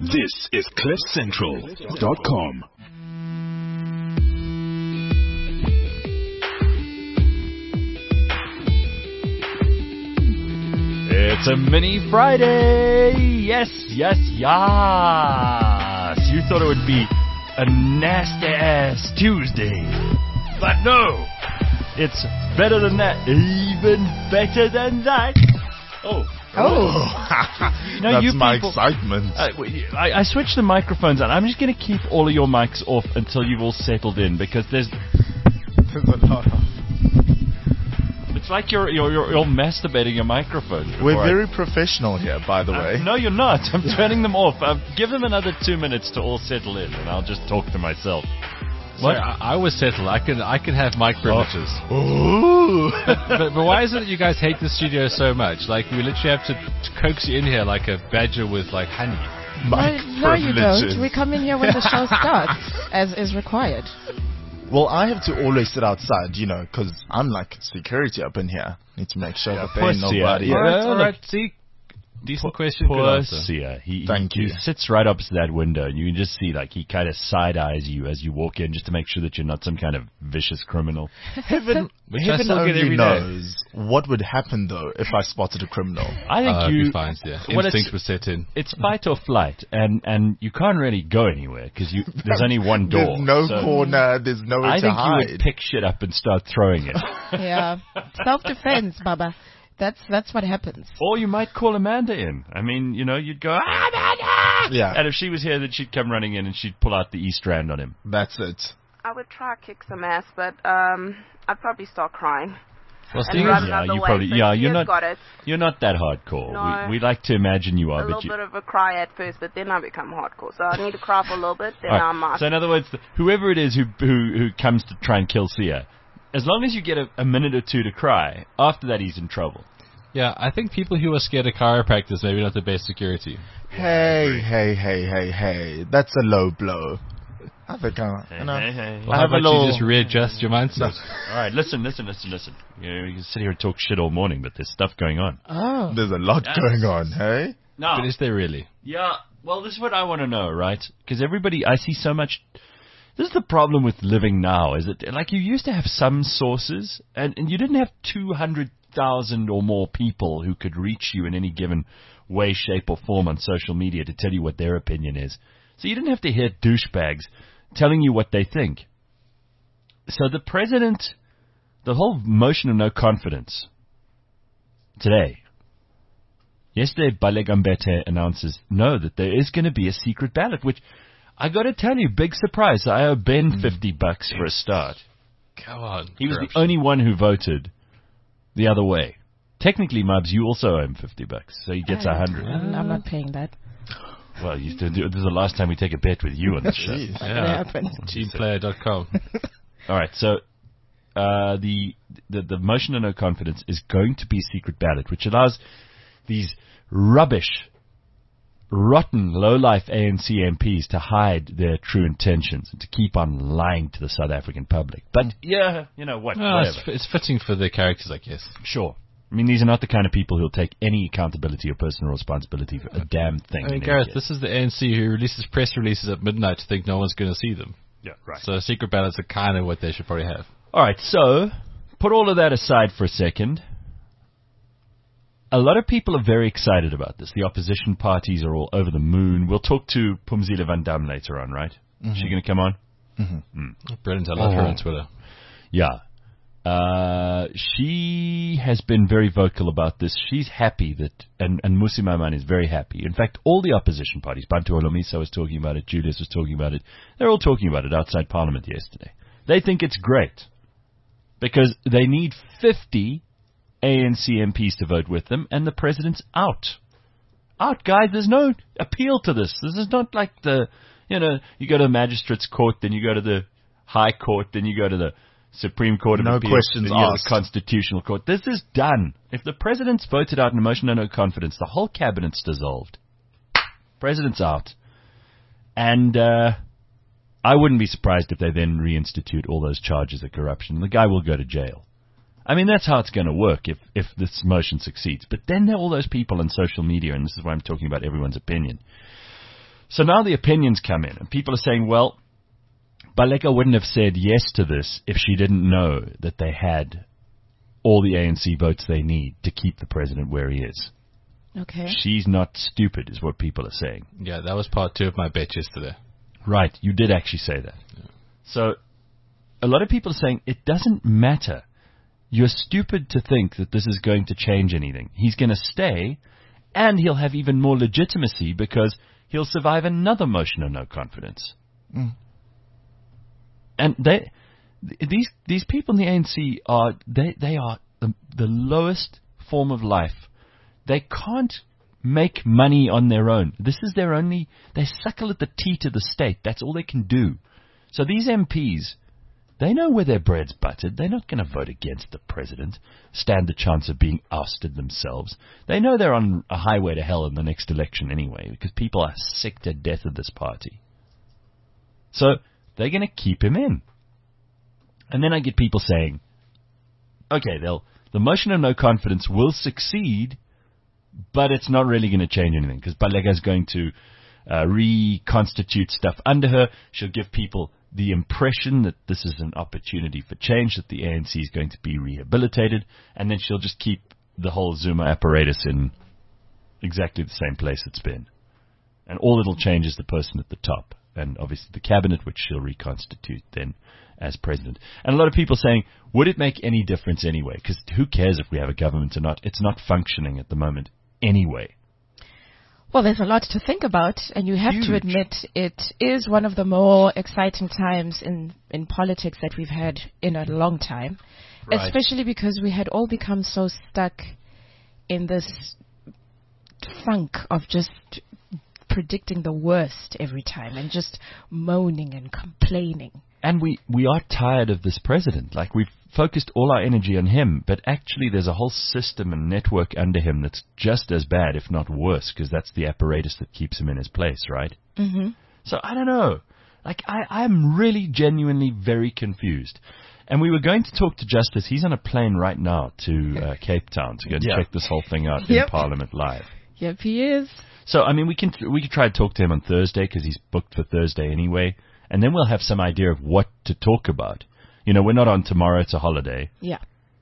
This is CliffCentral.com. It's a mini Friday! Yes! You thought it would be a nasty-ass Tuesday. But no! It's better than that. Even better than that. Oh. That's my excitement. I switched the microphones on. I'm just going to keep all of your mics off until you've all settled in, because there's a lot of... It's like you're masturbating your microphones. We're very professional here, by the way. No, you're not. I'm turning them off. Give them another 2 minutes to all settle in, and I'll just talk to myself. What? I was settled. I can have mic privileges. Ooh. But why is it that you guys hate the studio so much? Like, we literally have to coax you in here like a badger with, like, honey. No, you don't. We come in here when the show starts, as is required. Well, I have to always sit outside, because I'm like security up in here. Need to make sure that there ain't nobody. All right. See, decent question. Poor Sia. Thank you. He sits right opposite that window, and you can just see, like, he kind of side-eyes you as you walk in, just to make sure that you're not some kind of vicious criminal. Heaven only knows what would happen, though, if I spotted a criminal. I think you'd be fine, yeah. Instinct was set in. It's fight or flight, and you can't really go anywhere, because there's only one door. There's no corner, there's nowhere to hide. I think you would pick shit up and start throwing it. Yeah. Self-defense, Baba. That's what happens. Or you might call Amanda in. I mean, you'd go, Amanda! Yeah. And if she was here, then she'd come running in and she'd pull out the East Strand on him. That's it. I would try to kick some ass, but I'd probably start crying. Well, you're not that hardcore. No, we like to imagine you are. A little bit of a cry at first, but then I become hardcore. So I need to cry for a little bit, then I might. So in other words, whoever it is who comes to try and kill Sia, as long as you get a minute or two to cry, after that he's in trouble. Yeah, I think people who are scared of chiropractors maybe not the best security. Hey. That's a low blow. I think Well, how about you just readjust your mindset? All right, listen. You can sit here and talk shit all morning, but there's stuff going on. Oh. There's a lot going on, hey? No. But is there really? Yeah, well, this is what I want to know, right? Because I see so much... This is the problem with living now, is that, like, you used to have some sources, and you didn't have 200,000 or more people who could reach you in any given way, shape, or form on social media to tell you what their opinion is. So you didn't have to hear douchebags telling you what they think. So the president, the whole motion of no confidence today. Yesterday, Balegambete announces, that there is going to be a secret ballot, which... I got to tell you, big surprise. I owe Ben $50 for a start. Come on. He was the only one who voted the other way. Technically, Mubs, you also owe him $50, so he gets 100. I'm not paying that. Well, this is the last time we take a bet with you on the show. Yeah. Teamplayer.com. All right, so the motion of no confidence is going to be a secret ballot, which allows these rotten, low-life ANC MPs to hide their true intentions and to keep on lying to the South African public. But, whatever. It's fitting for their characters, I guess. Sure. I mean, these are not the kind of people who'll take any accountability or personal responsibility for a damn thing. I mean, Gareth, this is the ANC who releases press releases at midnight to think no one's going to see them. Yeah, right. So secret ballots are kind of what they should probably have. All right, so put all of that aside for a second. A lot of people are very excited about this. The opposition parties are all over the moon. We'll talk to Phumzile van Dam later on, right? Mm-hmm. Is she going to come on? Mm-hmm. Brilliant. I love her on Twitter. Yeah. She has been very vocal about this. She's happy that, and Mmusi Maimane is very happy. In fact, all the opposition parties, Bantu Holomisa was talking about it, Julius was talking about it, they're all talking about it outside Parliament yesterday. They think it's great because they need 50 ANC MPs to vote with them, and the president's out. Out, guys. There's no appeal to this. This is not like you go to the magistrate's court, then you go to the high court, then you go to the Supreme Court of Appeals. No questions asked. The Constitutional Court. This is done. If the president's voted out in a motion of no confidence, the whole cabinet's dissolved. President's out. And I wouldn't be surprised if they then reinstitute all those charges of corruption. The guy will go to jail. I mean, that's how it's going to work if this motion succeeds. But then there are all those people on social media, and this is why I'm talking about everyone's opinion. So now the opinions come in, and people are saying, well, Baleka wouldn't have said yes to this if she didn't know that they had all the ANC votes they need to keep the president where he is. Okay. She's not stupid, is what people are saying. Yeah, that was part 2 of my bet yesterday. Right, you did actually say that. Yeah. So a lot of people are saying it doesn't matter. You're stupid to think that this is going to change anything. He's going to stay, and he'll have even more legitimacy because he'll survive another motion of no confidence. Mm. And these people in the ANC are the lowest form of life. They can't make money on their own. This is their only. They suckle at the teat of the state. That's all they can do. So these MPs, they know where their bread's buttered. They're not going to vote against the president, stand the chance of being ousted themselves. They know they're on a highway to hell in the next election anyway, because people are sick to death of this party. So they're going to keep him in. And then I get people saying, okay, the motion of no confidence will succeed, but it's not really going to change anything because Baleka is going to reconstitute stuff under her. She'll give people the impression that this is an opportunity for change, that the ANC is going to be rehabilitated, and then she'll just keep the whole Zuma apparatus in exactly the same place it's been. And all it'll change is the person at the top, and obviously the cabinet, which she'll reconstitute then as president. And a lot of people saying, would it make any difference anyway? Because who cares if we have a government or not? It's not functioning at the moment anyway. Well, there's a lot to think about, and you have to admit it is one of the more exciting times in politics that we've had in a long time, right. Especially because we had all become so stuck in this funk of just predicting the worst every time and just moaning and complaining. And we are tired of this president. Like, we've focused all our energy on him, but actually there's a whole system and network under him that's just as bad, if not worse, because that's the apparatus that keeps him in his place, right? Mm-hmm. So I don't know. Like, I'm really genuinely very confused. And we were going to talk to Justice. He's on a plane right now to Cape Town to go and check this whole thing out in Parliament Live. Yep, he is. So, I mean, we could try to talk to him on Thursday because he's booked for Thursday anyway. And then we'll have some idea of what to talk about. You know, we're not on tomorrow. It's a holiday. Yeah.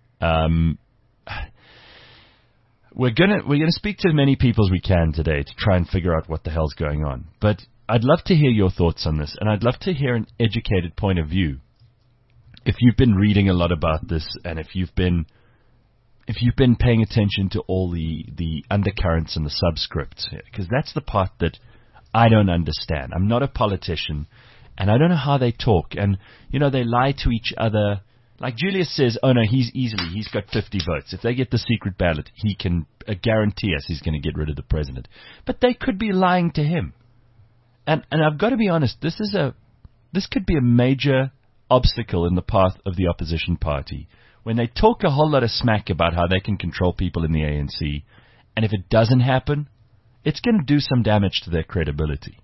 We're gonna speak to as many people as we can today to try and figure out what the hell's going on. But I'd love to hear your thoughts on this, and I'd love to hear an educated point of view. If you've been reading a lot about this, and if you've been paying attention to all the undercurrents and the subscripts, because that's the part that I don't understand. I'm not a politician. And I don't know how they talk. And, you know, they lie to each other. Like Julius says, oh, no, he's got 50 votes. If they get the secret ballot, he can guarantee us he's going to get rid of the president. But they could be lying to him. And I've got to be honest, this could be a major obstacle in the path of the opposition party. When they talk a whole lot of smack about how they can control people in the ANC, and if it doesn't happen, it's going to do some damage to their credibility.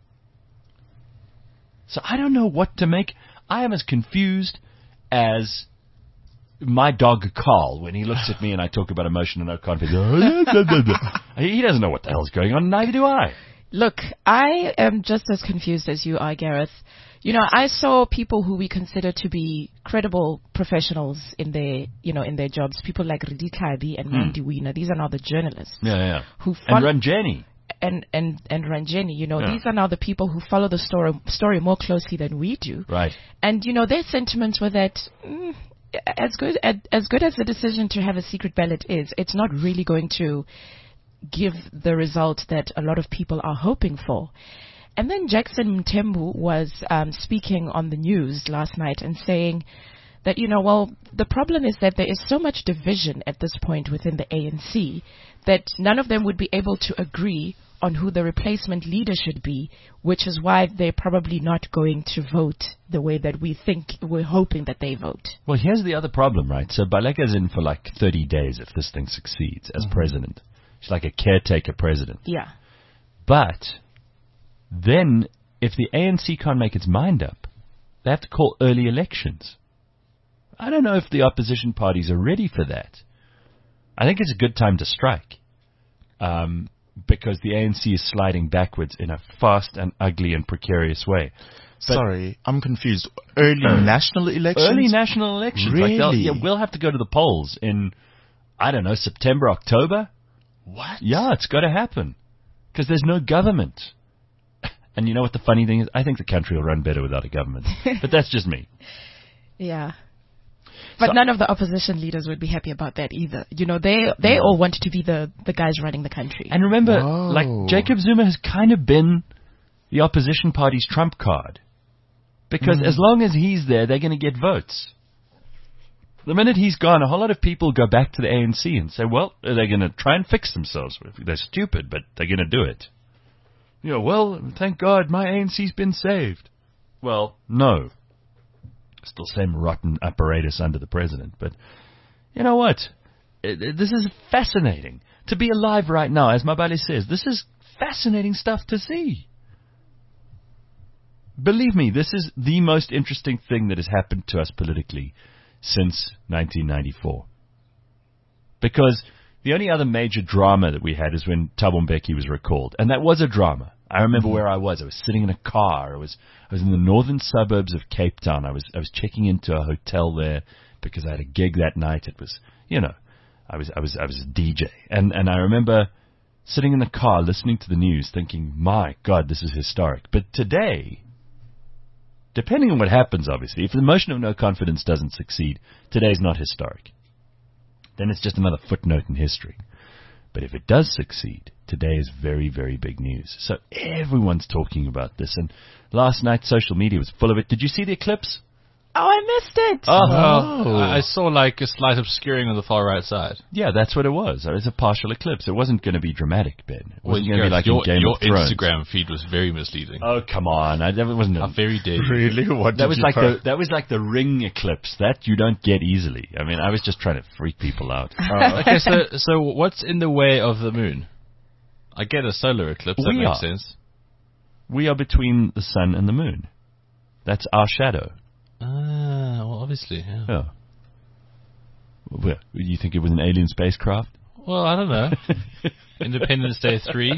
So I don't know what to make. I am as confused as my dog Carl when he looks at me and I talk about emotion and no confidence. He doesn't know what the hell's going on, neither do I. Look, I am just as confused as you are, Gareth. You know, I saw people who we consider to be credible professionals in their jobs. People like Rudi Kabi and Mandy Wiener. These are now the journalists. Yeah. And Ranjeni. And Ranjeni, you know, these are now the people who follow the story more closely than we do. Right. And, you know, their sentiments were that as good as the decision to have a secret ballot is, it's not really going to give the result that a lot of people are hoping for. And then Jackson Mthembu was speaking on the news last night and saying that, you know, well, the problem is that there is so much division at this point within the ANC that none of them would be able to agree on who the replacement leader should be, which is why they're probably not going to vote the way that we're hoping that they vote. Well, here's the other problem, right? So Baleka's in for like 30 days if this thing succeeds as president. She's like a caretaker president. Yeah. But then if the ANC can't make its mind up, they have to call early elections. I don't know if the opposition parties are ready for that. I think it's a good time to strike. because the ANC is sliding backwards in a fast and ugly and precarious way. Sorry, I'm confused. Early national elections? Early national elections. Really? We'll have to go to the polls in, I don't know, September, October. What? Yeah, it's got to happen. Because there's no government. And you know what the funny thing is? I think the country will run better without a government. But that's just me. Yeah. But none of the opposition leaders would be happy about that either. You know, they all wanted to be the guys running the country. And remember, like, Jacob Zuma has kind of been the opposition party's trump card. Because as long as he's there, they're going to get votes. The minute he's gone, a whole lot of people go back to the ANC and say, well, they're going to try and fix themselves. They're stupid, but they're going to do it. You know, well, thank God my ANC's been saved. Well, no. Still same rotten apparatus under the president. But you know what? This is fascinating. To be alive right now, as Mabale says, this is fascinating stuff to see. Believe me, this is the most interesting thing that has happened to us politically since 1994. Because the only other major drama that we had is when Thabo Mbeki was recalled. And that was a drama. I remember where I was. I was sitting in a car. I was in the northern suburbs of Cape Town. I was checking into a hotel there because I had a gig that night. It was, you know, I was a DJ. And I remember sitting in the car listening to the news thinking, my God, this is historic. But today, depending on what happens, obviously, if the motion of no confidence doesn't succeed, today's not historic. Then it's just another footnote in history. But if it does succeed, today is very, very big news. So everyone's talking about this. And last night, social media was full of it. Did you see the eclipse? Oh, I missed it. Oh. I saw like a slight obscuring on the far right side. Yeah, that's what it was. It was a partial eclipse. It wasn't going to be dramatic, Ben. It wasn't going to be like your, in Game of Thrones. Your Instagram feed was very misleading. Oh, come on. That wasn't How very dare you. Really? What that did was you like post? that was like the ring eclipse that you don't get easily. I mean, I was just trying to freak people out. Okay, so what's in the way of the moon? I get a solar eclipse. That makes sense. We are between the sun and the moon. That's our shadow. Well, obviously, yeah. Yeah. Well, you think it was an alien spacecraft? Well, I don't know. Independence Day 3.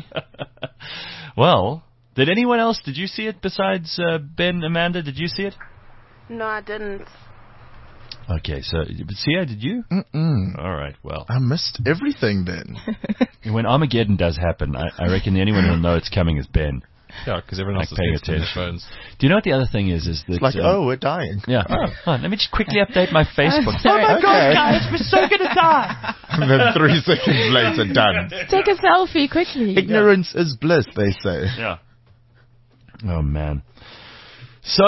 Well, did anyone else? Did you see it besides Ben, Amanda? Did you see it? No, I didn't. Okay, so Sia, did you? Mm-mm. All right, well. I missed everything then. When Armageddon does happen, I reckon the only one who'll know it's coming is Ben. Yeah, because everyone else is paying texting their attention. phones. Do you know what the other thing is? Is that It's like, we're dying. yeah. Hold on, let me just quickly update my Facebook. Sorry. Oh my God, Okay. guys, we're so gonna die. And then 3 seconds later, done. Take a selfie quickly. Ignorance is bliss, they say. Yeah. Oh man. So,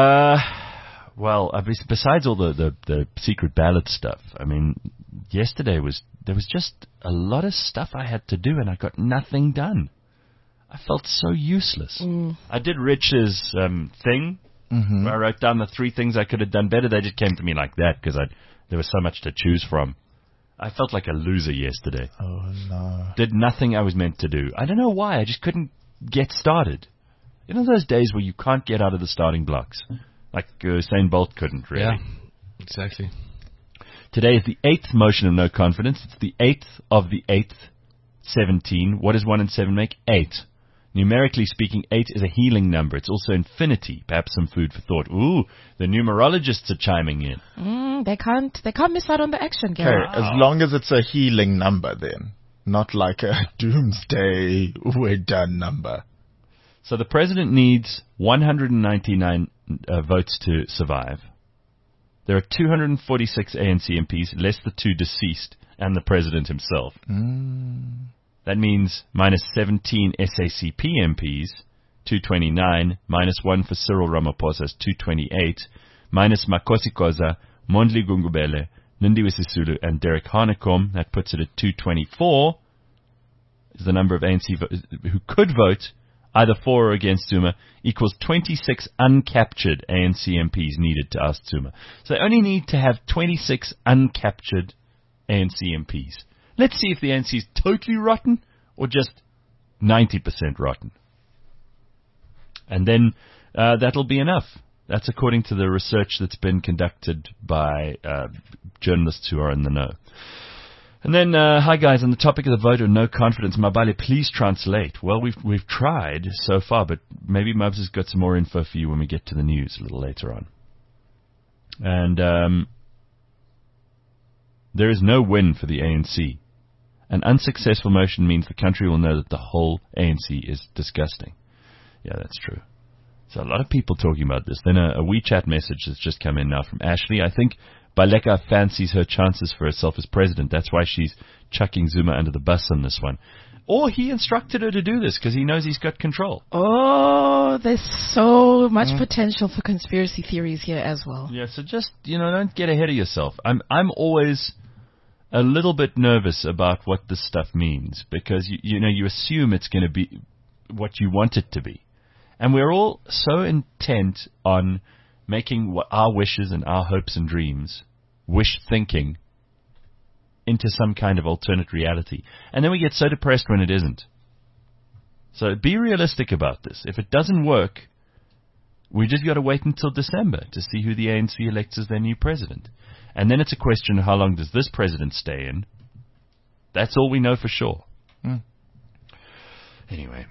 well, besides all the secret ballot stuff, I mean, yesterday there was just a lot of stuff I had to do, and I got nothing done. I felt so useless. I did Rich's thing. Where I wrote down the 3 things I could have done better. They just came to me like that because there was so much to choose from. I felt like a loser yesterday. Oh, no. Did nothing I was meant to do. I don't know why. I just couldn't get started. You know those days where you can't get out of the starting blocks? Like Usain Bolt couldn't, really. Yeah, exactly. Today is the 8th motion of no confidence. It's the 8th of the 8th, 17. What does 1 and 7 make? 8. Numerically speaking, 8 is a healing number. It's also infinity. Perhaps some food for thought. Ooh, the numerologists are chiming in. They can't miss out on the action, Okay, Gary. as long as it's a healing number then. Not like a doomsday, we're done number. So the president needs 199 votes to survive. There are 246 ANC MPs, less the 2 deceased, and the president himself. That means minus 17 SACP MPs, 229, minus 1 for Cyril Ramaphosa, 228, minus Makosi Koza, Mondli Gungubele, Lindiwe Sisulu, and Derek Hanekom. That puts it at 224, is the number of ANC who could vote either for or against Zuma, equals 26 uncaptured ANC MPs needed to oust Zuma. So they only need to have 26 uncaptured ANC MPs. Let's see if the ANC is totally rotten or just 90% rotten. And then that'll be enough. That's according to the research that's been conducted by journalists who are in the know. And then, hi guys, on the topic of the vote of no confidence, Mabale, please translate. Well, we've tried so far, but maybe Mubs has got some more info for you when we get to the news a little later on. And there is no win for the ANC. An unsuccessful motion means the country will know that the whole ANC is disgusting. Yeah, that's true. So a lot of people talking about this. Then a WeChat message has just come in now from Ashley. I think Baleka fancies her chances for herself as president. That's why she's chucking Zuma under the bus on this one. Or he instructed her to do this because he knows he's got control. Oh, there's so much potential for conspiracy theories here as well. Yeah, so just, don't get ahead of yourself. I'm always a little bit nervous about what this stuff means because, you assume it's going to be what you want it to be. And we're all so intent on making what our wishes and our hopes and dreams, wish thinking, into some kind of alternate reality. And then we get so depressed when it isn't. So be realistic about this. If it doesn't work, we just got to wait until December to see who the ANC elects as their new president. And then it's a question of how long does this president stay in. That's all we know for sure. Anyway.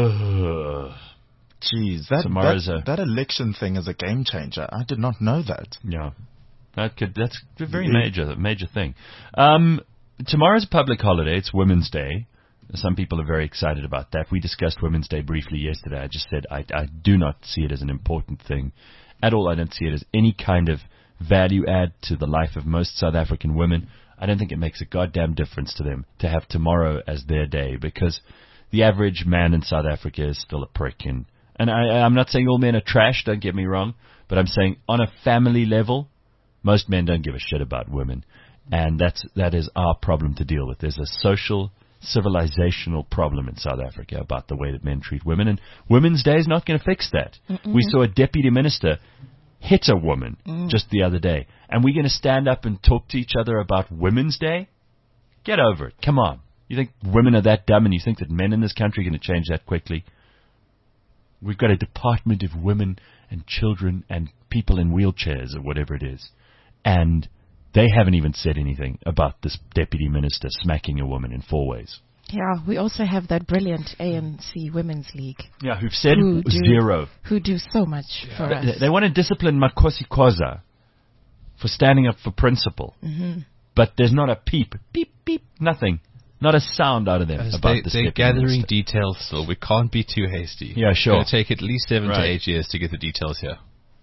Jeez, that election thing is a game changer. I did not know that. Yeah. That's a very major thing. Tomorrow's a public holiday. It's Women's Day. Some people are very excited about that. We discussed Women's Day briefly yesterday. I just said I do not see it as an important thing at all. I don't see it as any kind of value add to the life of most South African women. I don't think it makes a goddamn difference to them to have tomorrow as their day because the average man in South Africa is still a prick. And I'm not saying all men are trash, don't get me wrong, but I'm saying on a family level, most men don't give a shit about women. And that is our problem to deal with. There's a social, civilizational problem in South Africa about the way that men treat women. And Women's Day is not going to fix that. We saw a deputy minister hit a woman just the other day. And we're going to stand up and talk to each other about Women's Day? Get over it. Come on. You think women are that dumb and you think that men in this country are going to change that quickly? We've got a Department of Women and Children and people in wheelchairs or whatever it is. And they haven't even said anything about this deputy minister smacking a woman in 4 ways. Yeah, we also have that brilliant ANC Women's League. Yeah, who've said zero. Who do so much for us. They want to discipline Makosi Khoza for standing up for principle. But there's not a peep, nothing. Not a sound out of them about this. They're gathering details still. We can't be too hasty. Yeah, sure. It's going to take at least 7 to 8 years to get the details here.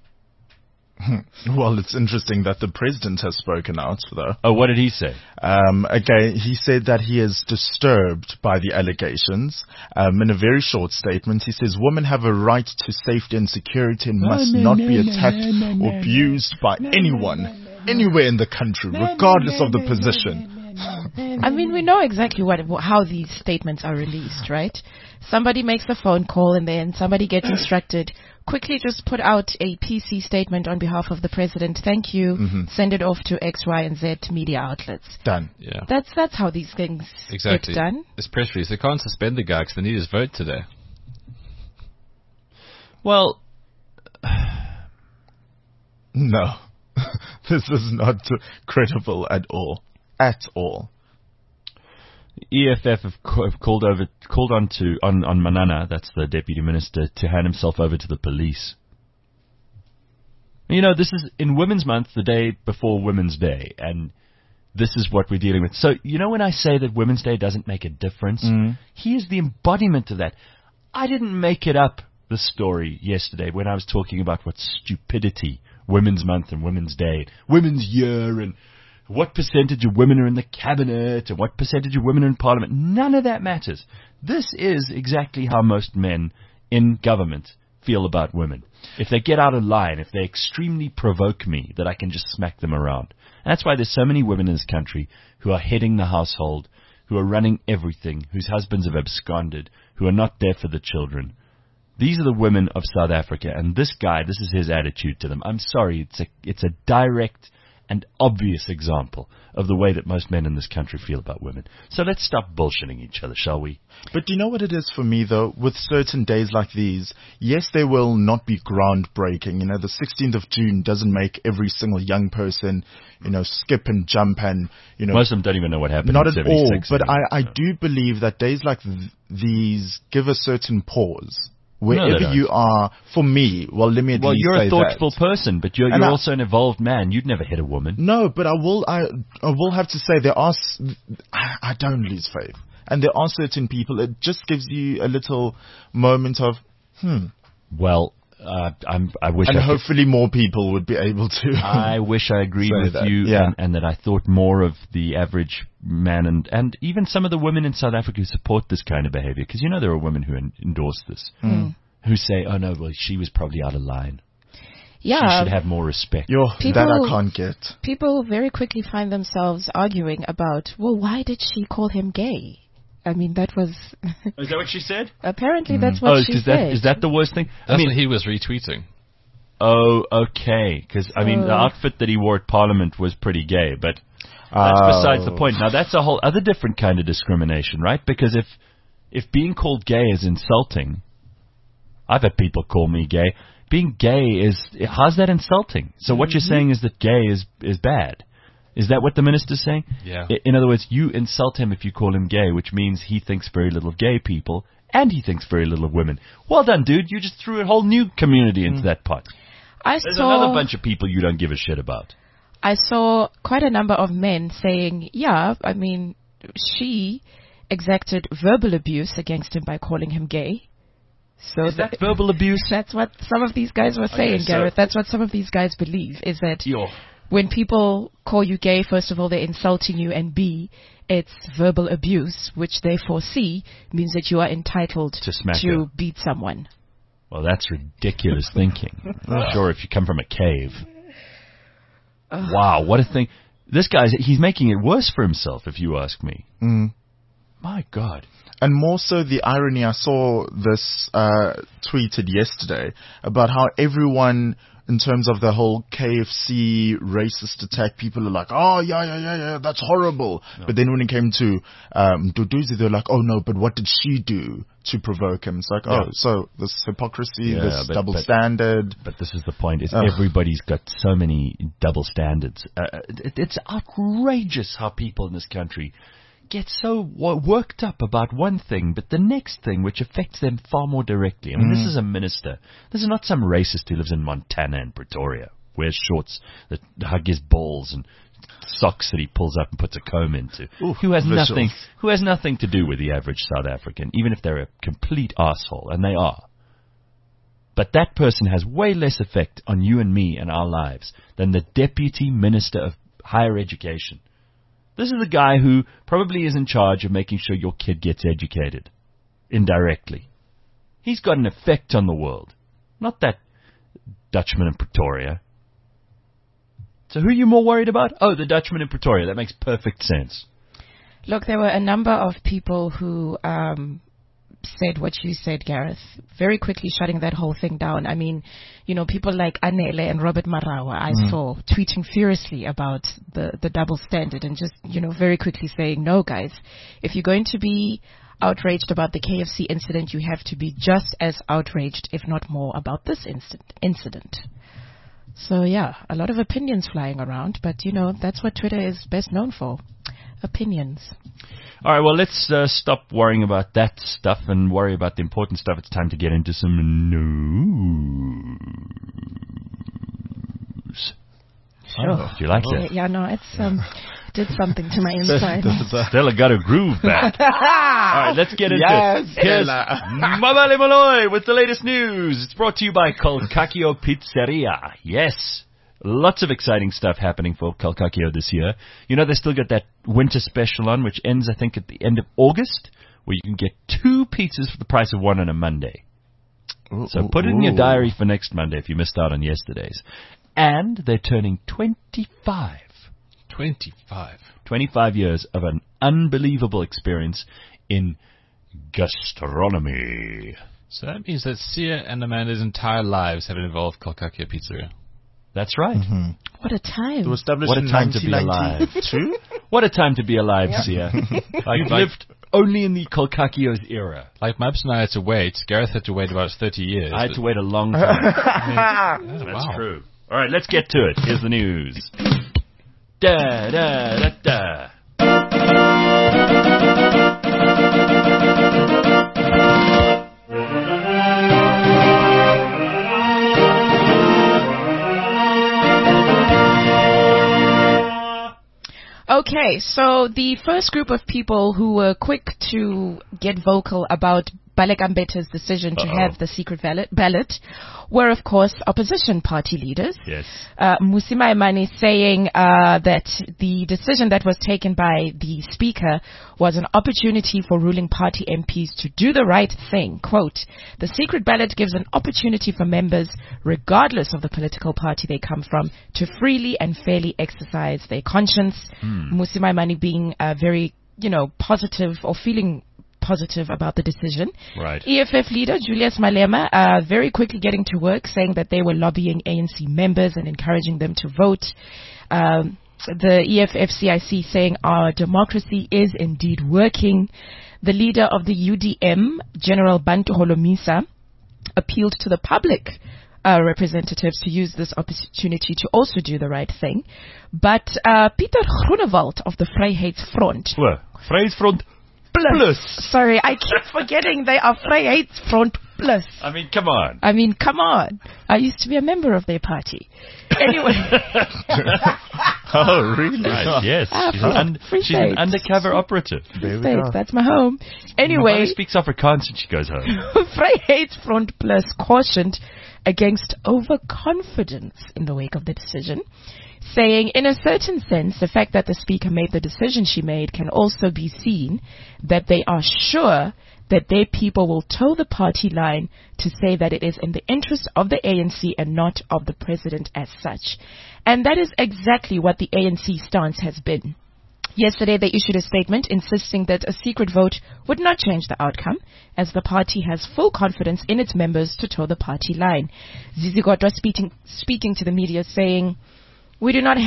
Well, it's interesting that the president has spoken out, though. Oh, what did he say? Again, he said that he is disturbed by the allegations. In a very short statement, he says women have a right to safety and security and must not be attacked or abused by anyone, anywhere in the country, regardless of the position. I mean, we know exactly how these statements are released, right? Somebody makes a phone call and then somebody gets instructed, quickly just put out a PC statement on behalf of the president. Thank you. Send it off to X, Y, and Z media outlets. Done. Yeah. That's how these things get done. This press release, they can't suspend the guy because they need his vote today. Well, no. This is not credible at all. At all. EFF have called on Manana, that's the deputy minister, to hand himself over to the police. This is in Women's Month, the day before Women's Day, and this is what we're dealing with. So, when I say that Women's Day doesn't make a difference, he is the embodiment of that. I didn't make it up, the story, yesterday when I was talking about what stupidity Women's Month and Women's Day, Women's Year, and what percentage of women are in the cabinet and what percentage of women are in parliament. None of that matters. This is exactly how most men in government feel about women. If they get out of line, if they extremely provoke me, that I can just smack them around. And that's why there's so many women in this country who are heading the household, who are running everything, whose husbands have absconded, who are not there for the children. These are the women of South Africa, and this guy, this is his attitude to them. I'm sorry, it's a direct and obvious example of the way that most men in this country feel about women. So let's stop bullshitting each other, shall we? But do you know what it is for me, though? With certain days like these, yes, they will not be groundbreaking. You know, the 16th of June doesn't make every single young person, skip and jump and, Most of them don't even know what happened not in at all. 76. But I do believe that days like these give a certain pause. Wherever you are, for me, well, let me at least say that. Well, you're a thoughtful person, but you're also an evolved man. You'd never hit a woman. No, but I will have to say I don't lose faith. And there are certain people, it just gives you a little moment of, Well, I wish. And hopefully more people would be able to. I wish I agreed with you, and that I thought more of the average man and even some of the women in South Africa who support this kind of behavior. Because there are women who endorse this, who say, "Oh no, well, she was probably out of line. Yeah, she should have more respect." That I can't get. People very quickly find themselves arguing about, well, why did she call him gay? I mean, that was... Is that what she said? Apparently that's what she said. Is that the worst thing? That's what he was retweeting. Oh, okay. Because, the outfit that he wore at Parliament was pretty gay, but that's besides the point. Now, that's a whole other different kind of discrimination, right? Because if being called gay is insulting, I've had people call me gay. Being gay how's that insulting? So what you're saying is that gay is bad. Is that what the minister's saying? Yeah. In other words, you insult him if you call him gay, which means he thinks very little of gay people, and he thinks very little of women. Well done, dude. You just threw a whole new community into that pot. There's another bunch of people you don't give a shit about. I saw quite a number of men saying, she exacted verbal abuse against him by calling him gay. So is that verbal abuse? That's what some of these guys were saying, Gareth. That's what some of these guys believe, is that... When people call you gay, first of all, they're insulting you, and B, it's verbal abuse, which therefore C, means that you are entitled to beat someone. Well, that's ridiculous thinking. Sure, if you come from a cave. Wow, what a thing. This he's making it worse for himself, if you ask me. My God. And more so the irony, I saw this tweeted yesterday about how everyone, in terms of the whole KFC racist attack, people are like, oh, yeah, that's horrible. No. But then when it came to Duduzi, they're like, oh, no, but what did she do to provoke him? It's like, so this hypocrisy, this double standard. But this is the point, is everybody's got so many double standards. It's outrageous how people in this country get so worked up about one thing, but the next thing, which affects them far more directly. I mean, this is a minister. This is not some racist who lives in Montana and Pretoria, wears shorts that hug his balls and socks that he pulls up and puts a comb into, who has nothing to do with the average South African, even if they're a complete arsehole, and they are. But that person has way less effect on you and me and our lives than the Deputy Minister of Higher Education. This is the guy who probably is in charge of making sure your kid gets educated, indirectly. He's got an effect on the world, not that Dutchman in Pretoria. So who are you more worried about? Oh, the Dutchman in Pretoria. That makes perfect sense. Look, there were a number of people who said what you said, Gareth, very quickly shutting that whole thing down. I mean, people like Anele and Robert Marawa, I saw tweeting furiously about the double standard and just, very quickly saying, no, guys, if you're going to be outraged about the KFC incident, you have to be just as outraged, if not more, about this incident. So, yeah, a lot of opinions flying around, but, that's what Twitter is best known for. Opinions. All right, well, let's stop worrying about that stuff and worry about the important stuff. It's time to get into some news. Sure. Oh, do you like that? Yeah, no, it's did something to my inside. Stella got a groove back. All right, let's get into it. Here's Mabale Malloy with the latest news. It's brought to you by Kolkakio Pizzeria. Yes. Lots of exciting stuff happening for Kolkakio this year. They still got that winter special on, which ends, I think, at the end of August, where you can get 2 pizzas for the price of 1 on a Monday. So put it in your diary for next Monday if you missed out on yesterday's. And they're turning 25. 25 years of an unbelievable experience in gastronomy. So that means that Sia and Amanda's entire lives have involved Kolkakio Pizzeria. That's right. What a time. It was established What a in time to be alive. 1992. What a time to be alive, Sia. You've lived only in the Kolkakios era. Like Maps and I had to wait. Gareth had to wait about 30 years. I had to wait a long time. That's true. All right, let's get to it. Here's the news. Da da da da. Okay, so the first group of people who were quick to get vocal about Baleka Mbete's decision to have the secret ballot were, of course, opposition party leaders. Yes. Mmusi Maimane saying that the decision that was taken by the speaker was an opportunity for ruling party MPs to do the right thing. Quote, the secret ballot gives an opportunity for members, regardless of the political party they come from, to freely and fairly exercise their conscience. Mmusi Maimane being very, positive or feeling positive about the decision. Right. EFF leader Julius Malema very quickly getting to work, saying that they were lobbying ANC members and encouraging them to vote. The EFF-CIC saying our democracy is indeed working. The leader of the UDM, General Bantu Holomisa, appealed to the public representatives to use this opportunity to also do the right thing. But Peter Groenewald of the Vryheidsfront. Vryheidsfront Plus. Sorry, I keep forgetting they are Vryheidsfront Plus. I mean, come on. I used to be a member of their party. Anyway. Oh, really? Right, yes. She's an undercover operative. There we go. That's my home. My Anyway, mother speaks Afrikaans when she goes home. Vryheidsfront Plus cautioned against overconfidence in the wake of the decision, saying, in a certain sense, the fact that the speaker made the decision she made can also be seen that they are sure that their people will toe the party line to say that it is in the interest of the ANC and not of the president as such. And that is exactly what the ANC stance has been. Yesterday, they issued a statement insisting that a secret vote would not change the outcome, as the party has full confidence in its members to toe the party line. Zizi Kodwa speaking to the media saying, we do not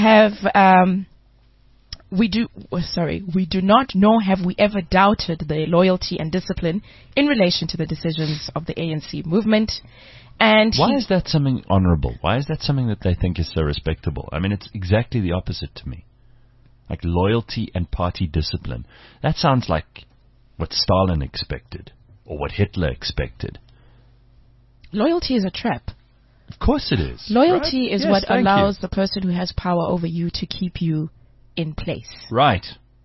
know have we ever doubted the loyalty and discipline in relation to the decisions of the ANC movement. And why is that something honorable? Why is that something that they think is so respectable? I mean, it's exactly the opposite to me. Like loyalty and party discipline. That sounds like what Stalin expected or what Hitler expected. Loyalty is a trap. Of course it is. Loyalty right? is yes, what allows you. the person who has power over you to keep you in place. Right.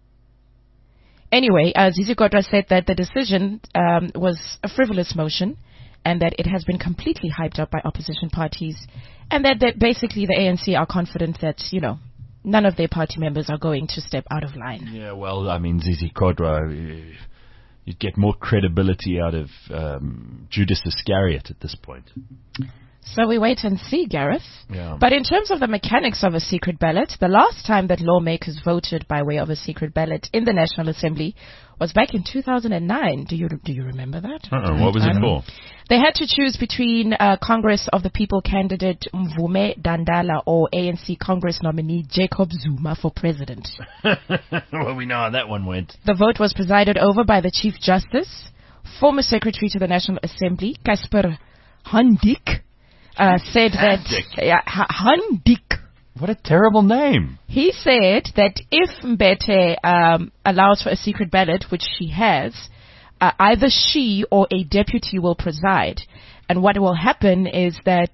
Anyway, Zizi Kodwa said that the decision was a frivolous motion and that it has been completely hyped up by opposition parties and that basically the ANC are confident that, none of their party members are going to step out of line. Yeah, well, I mean, Zizi Kodwa, you'd get more credibility out of Judas Iscariot at this point. So we wait and see, Gareth. Yeah. But in terms of the mechanics of a secret ballot, the last time that lawmakers voted by way of a secret ballot in the National Assembly was back in 2009. Do you remember that? What was it for? They had to choose between Congress of the People candidate Mvume Dandala or ANC Congress nominee Jacob Zuma for president. Well, we know how that one went. The vote was presided over by the Chief Justice, former Secretary to the National Assembly, Casper Handik. Said that Handik. What a terrible name. He said that if Mbete allows for a secret ballot, which she has, either she or a deputy will preside. And what will happen is that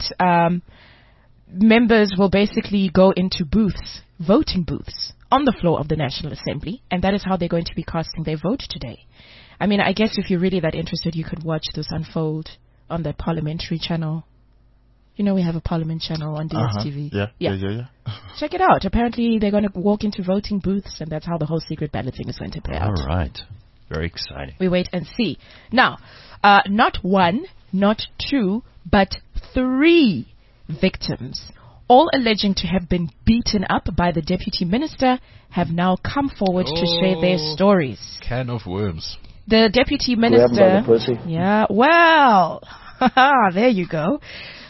members will basically go into booths, voting booths, on the floor of the National Assembly, and that is how they're going to be casting their vote today. I mean, I guess if you're really that interested, you could watch this unfold on the parliamentary channel. We have a parliament channel on DSTV. Yeah. Check it out. Apparently, they're going to walk into voting booths, and that's how the whole secret ballot thing is going to play out. All right. Very exciting. We wait and see. Now, not one, not two, but 3 victims, all alleging to have been beaten up by the deputy minister, have now come forward to share their stories. Can of worms. The deputy minister... Yeah, well, there you go.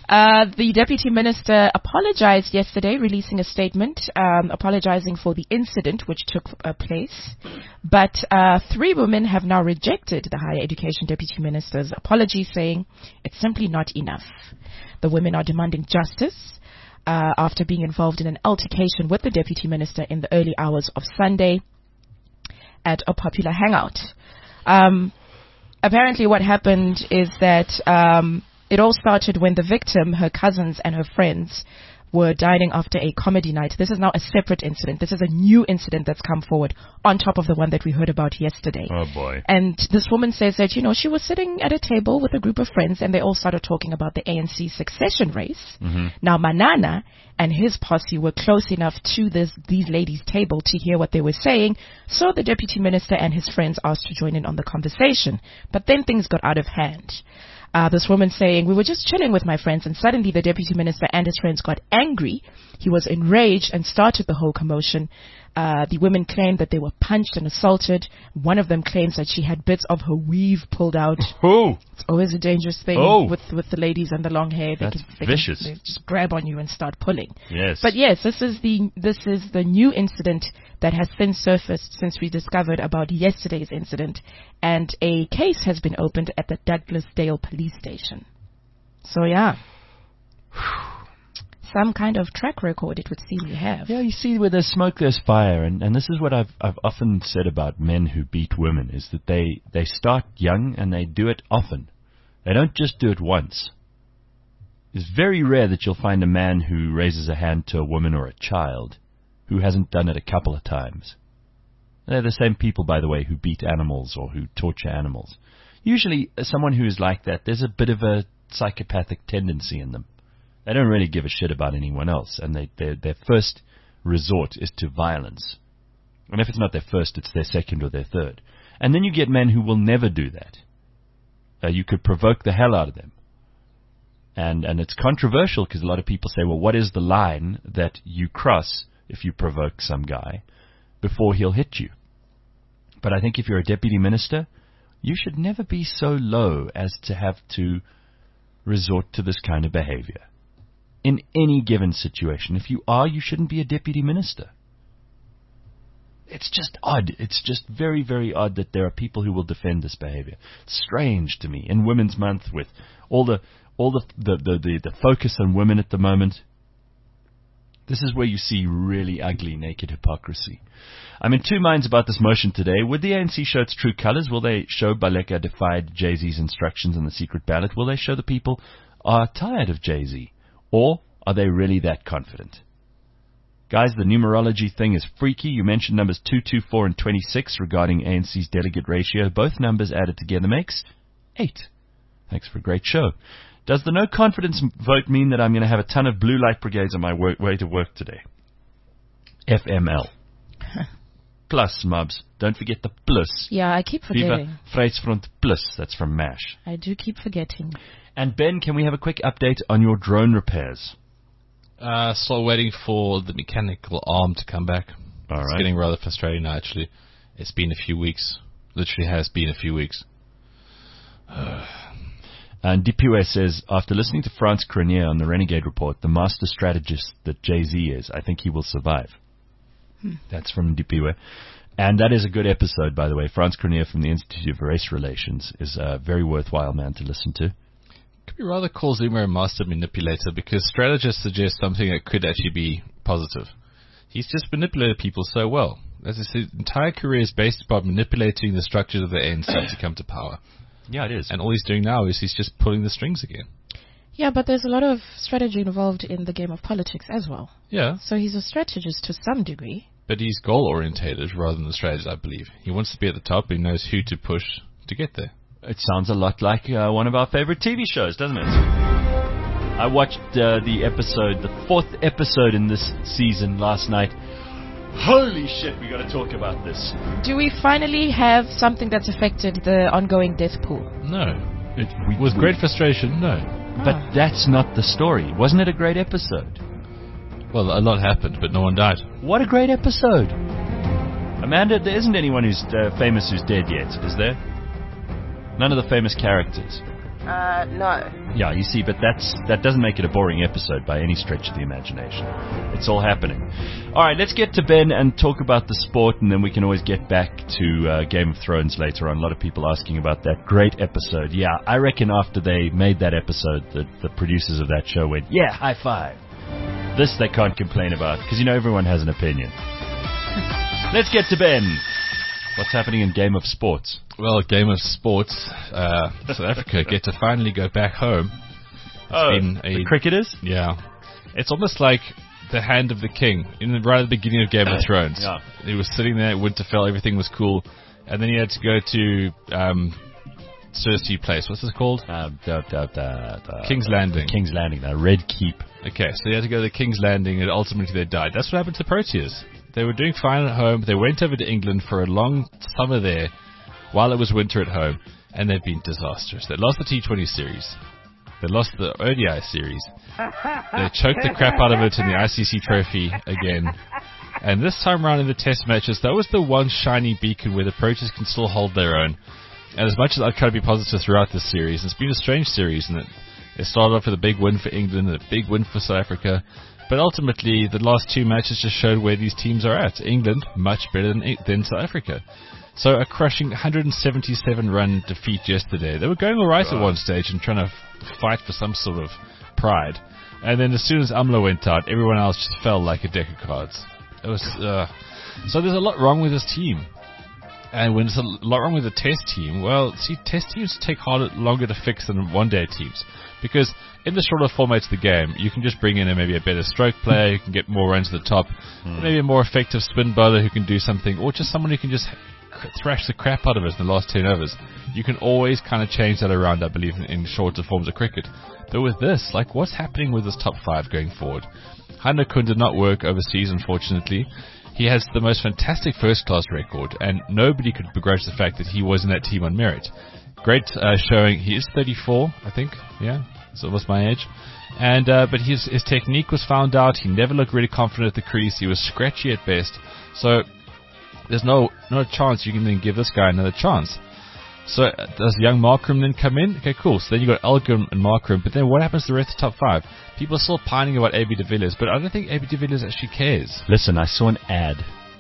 The Deputy Minister apologized yesterday, releasing a statement apologizing for the incident which took place. But 3 women have now rejected the Higher Education Deputy Minister's apology, saying it's simply not enough. The women are demanding justice after being involved in an altercation with the Deputy Minister in the early hours of Sunday at a popular hangout. Apparently what happened is that it all started when the victim, her cousins and her friends were dining after a comedy night. This is now a separate incident. This is a new incident that's come forward on top of the one that we heard about yesterday. Oh, boy. And this woman says that, she was sitting at a table with a group of friends and they all started talking about the ANC succession race. Mm-hmm. Now, Manana and his posse were close enough to these ladies' table to hear what they were saying, so the Deputy Minister and his friends asked to join in on the conversation. But then things got out of hand. This woman saying, we were just chilling with my friends and suddenly the Deputy Minister and his friends got angry. He was enraged and started the whole commotion. The women claimed that they were punched and assaulted. One of them claims that she had bits of her weave pulled out. Oh. It's always a dangerous thing with the ladies and the long hair. That's vicious. They just grab on you and start pulling. Yes. But yes, this is the new incident that has since surfaced since we discovered about yesterday's incident, and a case has been opened at the Douglasdale police station. So yeah. Some kind of track record it would seem we have. Yeah, you see, where there's smoke, there's fire, and this is what I've often said about men who beat women, is that they start young and they do it often. They don't just do it once. It's very rare that you'll find a man who raises a hand to a woman or a child who hasn't done it a couple of times. They're the same people, by the way, who beat animals or who torture animals. Usually, someone who is like that, there's a bit of a psychopathic tendency in them. They don't really give a shit about anyone else, and their first resort is to violence. And if it's not their first, it's their second or their third. And then you get men who will never do that. You could provoke the hell out of them. And it's controversial because a lot of people say, well, what is the line that you cross if you provoke some guy before he'll hit you? But I think if you're a deputy minister, you should never be so low as to have to resort to this kind of behavior. In any given situation. If you are, you shouldn't be a deputy minister. It's just odd. It's just very, very odd that there are people who will defend this behavior. It's strange to me. In Women's Month, with all the focus on women at the moment, this is where you see really ugly, naked hypocrisy. I'm in two minds about this motion today. Would the ANC show its true colors? Will they show Baleka defied Jay-Z's instructions in the secret ballot? Will they show the people are tired of Jay-Z? Or are they really that confident? Guys, the numerology thing is freaky. You mentioned numbers 2, 2, 4, and 26 regarding ANC's delegate ratio. Both numbers added together makes 8. Thanks for a great show. Does the no confidence vote mean that I'm going to have a ton of blue light brigades on my way to work today? FML. Plus, Mubs. Don't forget the plus. Yeah, I keep forgetting. Viva Vryheidsfront Plus. That's from MASH. I do keep forgetting. And Ben, can we have a quick update on your drone repairs? Still waiting for the mechanical arm to come back. All right. It's getting rather frustrating now, actually. It's been a few weeks. Literally has been a few weeks. And Dipiwe says, after listening to Frans Cronje on the Renegade Report, the master strategist that Jay-Z is, I think he will survive. That's from Dipiwe. And that is a good episode, by the way. Frans Cronje from the Institute of Race Relations is a very worthwhile man to listen to. Could we rather call Zuma a master manipulator, because strategists suggest something that could actually be positive. He's just manipulated people so well. As I said, his entire career is based upon manipulating the structures of the ANC to come to power. Yeah, it is. And all he's doing now is he's just pulling the strings again. Yeah, but there's a lot of strategy involved in the game of politics as well. Yeah. So he's a strategist to some degree. But he's goal-orientated rather than a strategist, I believe. He wants to be at the top, and he knows who to push to get there. It sounds a lot like one of our favorite TV shows, doesn't it? I watched the episode, the 4th episode in this season last night. Holy shit, we got to talk about this. Do we finally have something that's affected the ongoing death pool? No. With great frustration, no. But that's not the story. Wasn't it a great episode? Well, a lot happened, but no one died. What a great episode. Amanda, there isn't anyone who's famous who's dead yet, is there? None of the famous characters. No. Yeah, you see, but that doesn't make it a boring episode by any stretch of the imagination. It's all happening. All right, let's get to Ben and talk about the sport, and then we can always get back to Game of Thrones later on. A lot of people asking about that great episode. Yeah, I reckon after they made that episode, the producers of that show went, yeah, high five. This they can't complain about, because everyone has an opinion. Let's get to Ben. What's happening in Game of Sports? Well, Game of Sports, South Africa get to finally go back home. The cricketers? Yeah. It's almost like the hand of the king. Right at the beginning of Game of Thrones. Yeah. He was sitting there at Winterfell, everything was cool. And then he had to go to Cersei Place. What's this called? King's Landing. King's Landing, the Red Keep. Okay, so he had to go to King's Landing, and ultimately they died. That's what happened to Proteas. They were doing fine at home. They went over to England for a long summer there while it was winter at home, and they've been disastrous. They lost the T20 series. They lost the ODI series. They choked the crap out of it in the ICC trophy again. And this time around in the test matches, that was the one shiny beacon where the Proteas can still hold their own. And as much as I've tried to be positive throughout this series, it's been a strange series, and it started off with a big win for England and a big win for South Africa. But ultimately, the last two matches just showed where these teams are at. England, much better than South Africa. So a crushing 177-run defeat yesterday. They were going all right at one stage and trying to fight for some sort of pride. And then as soon as Amla went out, everyone else just fell like a deck of cards. It was so there's a lot wrong with this team. And when there's a lot wrong with the test team, well, see, test teams take longer to fix than one-day teams. Because in the shorter formats of the game, you can just bring in maybe a better stroke player who can get more runs at the top, maybe a more effective spin bowler who can do something, or just someone who can just thrash the crap out of us in the last 10 overs. You can always kind of change that around, I believe, in shorter forms of cricket. But with this, what's happening with this top five going forward? Hanakun did not work overseas, unfortunately. He has the most fantastic first-class record, and nobody could begrudge the fact that he was in that team on merit. Great showing. He is 34, I think. Yeah, it's almost my age. And but his technique was found out. He never looked really confident at the crease. He was scratchy at best. So there's no chance you can then give this guy another chance. So does young Markram then come in? Okay, cool. So then you got Elgin and Markram. But then what happens to the rest of the top five? People are still pining about AB de Villiers, but I don't think AB de Villiers actually cares. Listen, I saw an ad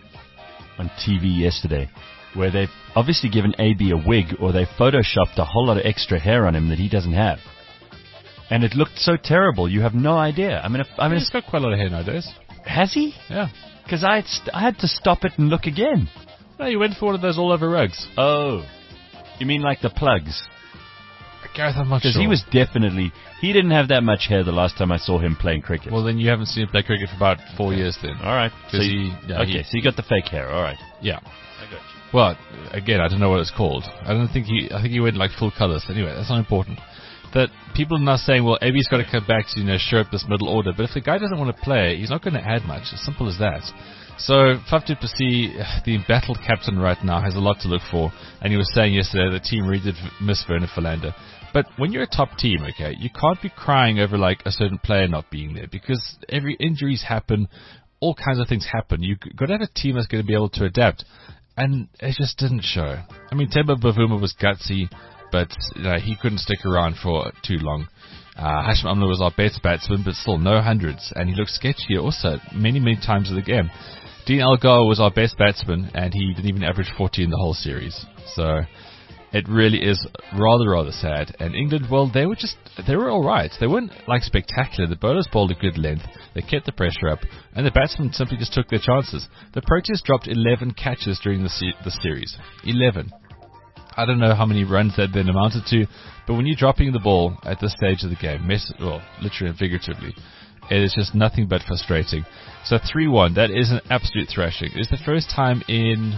on TV yesterday where they've obviously given AB a wig, or they photoshopped a whole lot of extra hair on him that he doesn't have. And it looked so terrible, you have no idea. He's got quite a lot of hair nowadays. Has he? Yeah. Because I had to stop it and look again. No, you went for one of those all-over rugs. Oh. You mean like the plugs? Gareth, I'm not sure. Because he was he didn't have that much hair the last time I saw him playing cricket. Well, then you haven't seen him play cricket for about 4 years then. All right. So so you got the fake hair. All right. Yeah. I got you. Well, again, I don't know what it's called. I think he went full colours. Anyway, that's not important. That people are now saying, well, AB's got to come back to shore up this middle order. But if the guy doesn't want to play, he's not going to add much. As simple as that. So Faf du Plessis, the embattled captain right now, has a lot to look for. And he was saying yesterday the team really did miss Werner Philander. But when you're a top team, okay, you can't be crying over a certain player not being there, because injuries happen, all kinds of things happen. You've got to have a team that's going to be able to adapt. And it just didn't show. I mean, Temba Bavuma was gutsy, but he couldn't stick around for too long. Hashim Amla was our best batsman, but still no hundreds, and he looked sketchy also many, many times in the game. Dean Elgar was our best batsman, and he didn't even average 40 in the whole series. So it really is rather sad. And England, well, they were all right. They weren't spectacular. The bowlers bowled a good length. They kept the pressure up, and the batsmen simply just took their chances. The Proteas dropped 11 catches during the series. 11. I don't know how many runs that then amounted to, but when you're dropping the ball at this stage of the game, literally and figuratively, it is just nothing but frustrating. So 3-1, that is an absolute thrashing. It's the first time in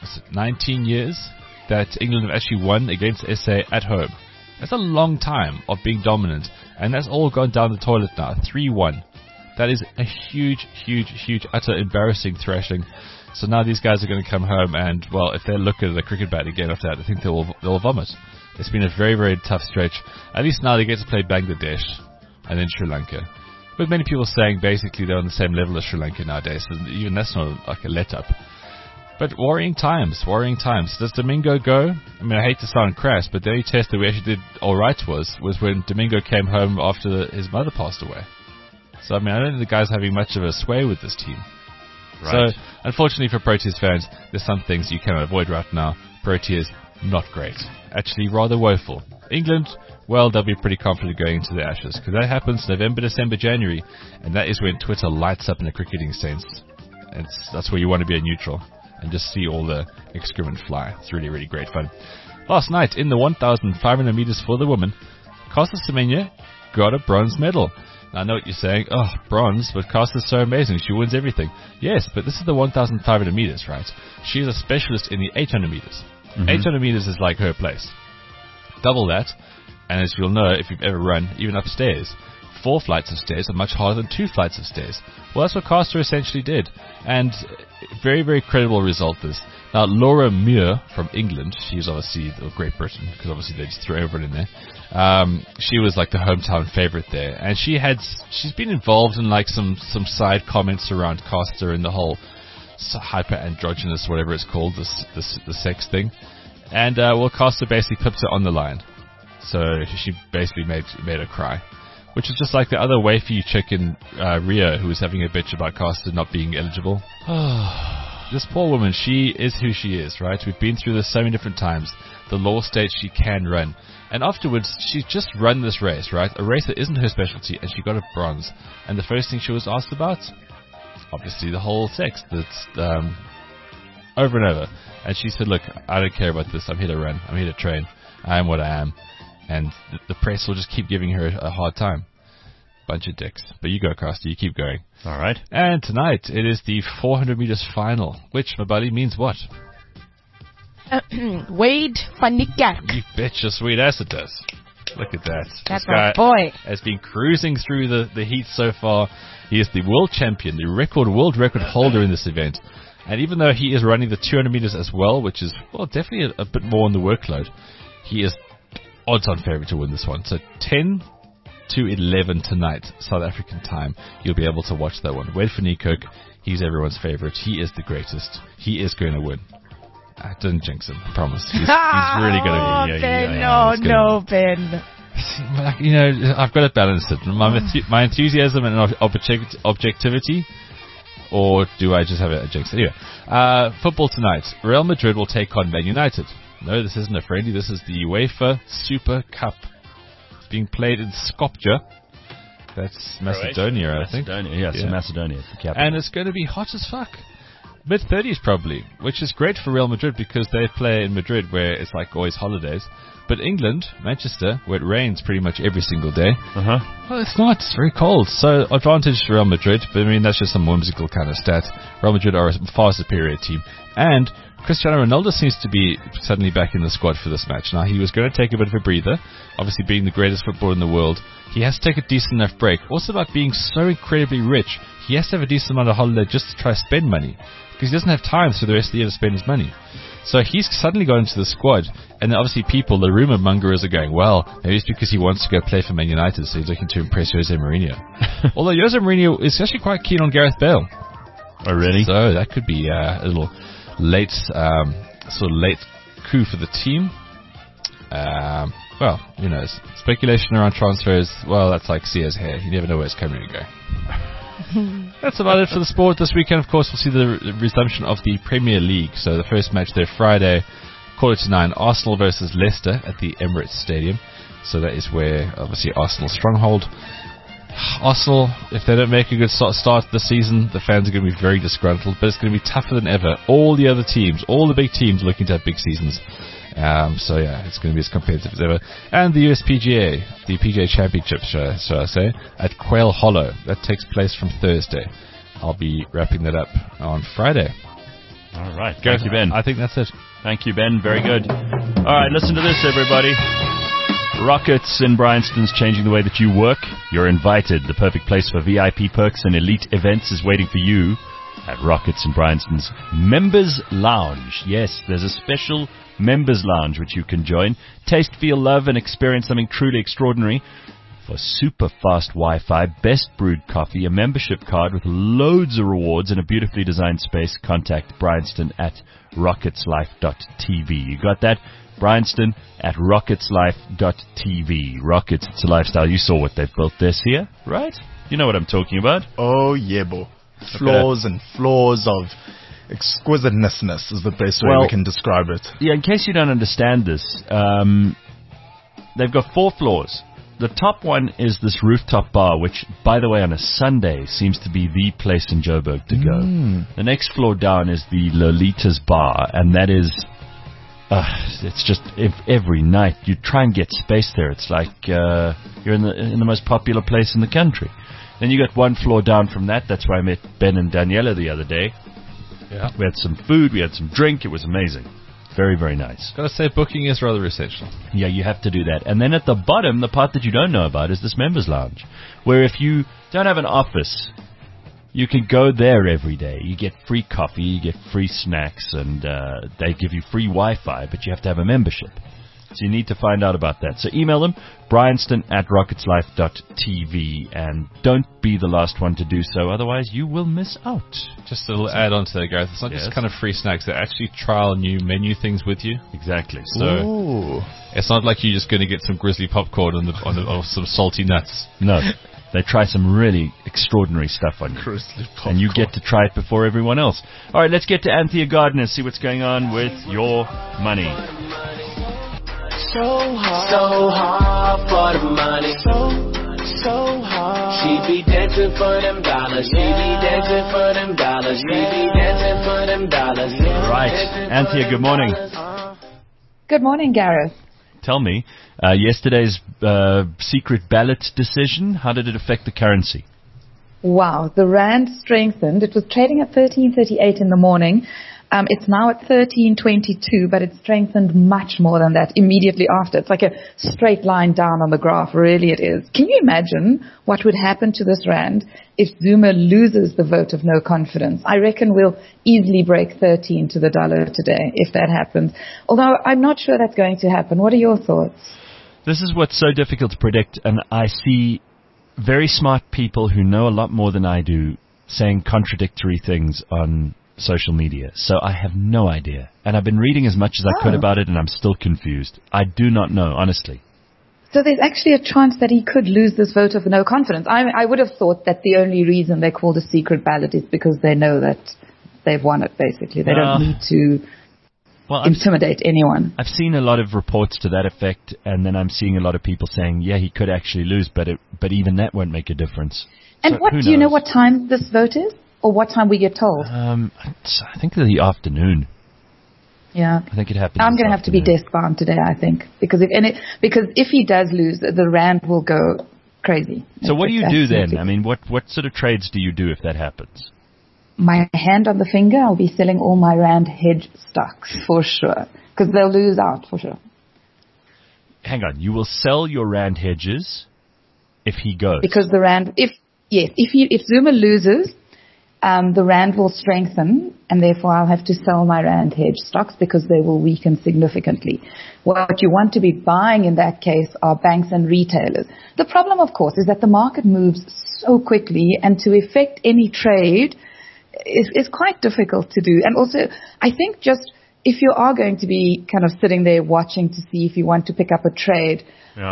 19 years that England have actually won against SA at home. That's a long time of being dominant, and that's all gone down the toilet now. 3-1. That is a huge, utter embarrassing thrashing. So now these guys are going to come home, and, well, if they look at the cricket bat again after that, I think they'll vomit. It's been a very, very tough stretch. At least now they get to play Bangladesh and then Sri Lanka. With many people saying basically they're on the same level as Sri Lanka nowadays, so even that's not a let-up. But worrying times. Does Domingo go? I mean, I hate to sound crass, but the only test that we actually did all right was when Domingo came home after his mother passed away. So, I mean, I don't think the guy's having much of a sway with this team. Right. So, unfortunately for Proteas fans, there's some things you cannot avoid right now. Proteas, not great. Actually, rather woeful. England, well, they'll be pretty confident going into the Ashes, because that happens November, December, January, and that is when Twitter lights up in a cricketing sense. That's where you want to be a neutral and just see all the excrement fly. It's really, really great fun. Last night, in the 1,500 meters for the women, Caster Semenya got a bronze medal. Now, I know what you're saying. Oh, bronze, but Caster's so amazing. She wins everything. Yes, but this is the 1,500 meters, right? She's a specialist in the 800 meters. 800 meters is like her place. Double that, and as you'll know if you've ever run, even upstairs, 4 flights of stairs are much harder than 2 flights of stairs. Well, that's what Caster essentially did. And very, very credible result this. Now, Laura Muir from England, she's obviously, or Great Britain, because obviously they just threw everyone in there. She was like the hometown favorite there. And she's been involved in like some side comments around Caster and the whole hyper-androgynous, whatever it's called, the sex thing. And, well, Caster basically clipped it on the line. So she basically made her cry. Which is just like the other wafy chick in Rio who was having a bitch about Caster not being eligible. This poor woman, she is who she is, right? We've been through this so many different times. The law states she can run. And afterwards, she's just run this race, right? A race that isn't her specialty, and she got a bronze. And the first thing she was asked about? Obviously the whole sex. That's over and over. And she said, look, I don't care about this. I'm here to run. I'm here to train. I am what I am. And the press will just keep giving her a hard time. Bunch of dicks. But you go, Caster. You keep going. All right. And tonight, it is the 400 meters final, which, my buddy, means what? Wade van Niekerk. You bet your sweet ass it does. Look at that. That's this guy my boy. Has been cruising through the heat so far. He is the world champion, the world record holder in this event. And even though he is running the 200 meters as well, which is, well, definitely a bit more on the workload, he is odds-on favorite to win this one. So 10 to 11 tonight, South African time. You'll be able to watch that one. Wade van Niekerk, he's everyone's favorite. He is the greatest. He is going to win. I didn't jinx him, I promise. He's really going to win. Ben, no, Ben. You know, I've got to balance it. My enthusiasm and objectivity, or do I just have a jinx? Anyway, football tonight. Real Madrid will take on Man United. No, this isn't a friendly. This is the UEFA Super Cup. It's being played in Skopje. That's Macedonia, I think. Macedonia, yes, Macedonia, the capital. And it's going to be hot as fuck. Mid-30s probably, which is great for Real Madrid because they play in Madrid where it's like always holidays. But England, Manchester, where it rains pretty much every single day, well, it's not. It's very cold. So advantage to Real Madrid, but I mean, that's just some whimsical kind of stat. Real Madrid are a far superior team. And Cristiano Ronaldo seems to be suddenly back in the squad for this match. Now, he was going to take a bit of a breather. Obviously, being the greatest footballer in the world, he has to take a decent enough break. Also about being so incredibly rich, he has to have a decent amount of holiday just to try to spend money. Because he doesn't have time for the rest of the year to spend his money. So he's suddenly got into the squad, and obviously people, the rumour mongers are going, well, maybe it's because he wants to go play for Man United, so he's looking to impress Jose Mourinho. Although Jose Mourinho is actually quite keen on Gareth Bale. Oh, really? So that could be a little late coup for the team. Well, you know, speculation around transfers, well, that's like Sia's hair. You never know where it's coming to go. That's about it for the sport this weekend. Of course, we'll see the resumption of the Premier League. So the first match there Friday, 9:15, Arsenal versus Leicester at the Emirates Stadium. So that is where, obviously, Arsenal's stronghold. Arsenal, if they don't make a good start this season, the fans are going to be very disgruntled, but it's going to be tougher than ever. All the other teams, all the big teams looking to have big seasons. So yeah, it's going to be as competitive as ever. And the USPGA, the PGA Championship, shall I say, at Quail Hollow. That takes place from Thursday. I'll be wrapping that up on Friday. All right. Thank you, Ben. I think that's it. Thank you, Ben. Very good. All right, listen to this, everybody. Rockets in Bryanston's changing the way that you work. You're invited. The perfect place for VIP perks and elite events is waiting for you at Rockets in Bryanston's Members Lounge. Yes, there's a special Members Lounge which you can join. Taste, feel, love, and experience something truly extraordinary for super fast Wi-Fi, best brewed coffee, a membership card with loads of rewards, and a beautifully designed space. Contact Bryanston at rocketslife.tv. You got that? Bryanston at rocketslife.tv. Rockets, it's a lifestyle. You saw what they've built this here, right? You know what I'm talking about. Oh, yeah, bo. Floors and floors of exquisiteness is the best way we can describe it. Yeah, in case you don't understand this, they've got 4 floors. The top one is this rooftop bar, which, by the way, on a Sunday seems to be the place in Joburg to go. The next floor down is the Lolita's Bar, and that is, it's just every night you try and get space there. It's like you're in the most popular place in the country. Then you got 1 floor down from that. That's where I met Ben and Daniela the other day. Yeah. We had some food, we had some drink. It was amazing. Very, very nice. Gotta say, booking is rather essential. Yeah, you have to do that. And then at the bottom, the part that you don't know about is this members lounge, where if you don't have an office, you can go there every day. You get free coffee, you get free snacks, and they give you free Wi-Fi, but you have to have a membership. So you need to find out about that. So email them, Bryanston at rocketslife.tv, and don't be the last one to do so, otherwise you will miss out. Just a little add-on to that, Gareth. It's not just kind of free snacks. They actually trial new menu things with you. Exactly. So it's not like you're just going to get some grizzly popcorn or some salty nuts. No. They try some really extraordinary stuff on you. And you get to try it before everyone else. All right, let's get to Anthea Gardner, see what's going on with your money. So hard for the money. So hard. She be dancing for them dollars. She be dancing for them dollars. She be dancing for them dollars. Right, Anthea, good morning. Good morning, Gareth. Tell me, yesterday's secret ballot decision, how did it affect the currency? Wow, the rand strengthened. It was trading at 13.38 in the morning. It's now at 13.22, but it strengthened much more than that immediately after. It's like a straight line down on the graph, really it is. Can you imagine what would happen to this rand if Zuma loses the vote of no confidence? I reckon we'll easily break 13 to the dollar today if that happens. Although I'm not sure that's going to happen. What are your thoughts? This is what's so difficult to predict, and I see very smart people who know a lot more than I do saying contradictory things on social media. So I have no idea. And I've been reading as much as I could about it, and I'm still confused. I do not know, honestly. So there's actually a chance that he could lose this vote of no confidence. I would have thought that the only reason they called a secret ballot is because they know that they've won it, basically. They don't need to intimidate anyone. I've seen a lot of reports to that effect, and then I'm seeing a lot of people saying, yeah, he could actually lose, but even that won't make a difference. And so, do you know what time this vote is? Or what time we get told? I think the afternoon. Yeah. I think it happens. I'm going to have to be desk bound today, I think. Because if he does lose, the rand will go crazy. So what do you do then? I mean, what sort of trades do you do if that happens? My hand on the finger, I'll be selling all my rand hedge stocks for sure. Because they'll lose out for sure. Hang on. You will sell your rand hedges if he goes? Because the rand, if Zuma loses, the rand will strengthen, and therefore I'll have to sell my rand hedge stocks because they will weaken significantly. What you want to be buying in that case are banks and retailers. The problem, of course, is that the market moves so quickly, and to effect any trade is quite difficult to do. And also, I think just if you are going to be kind of sitting there watching to see if you want to pick up a trade,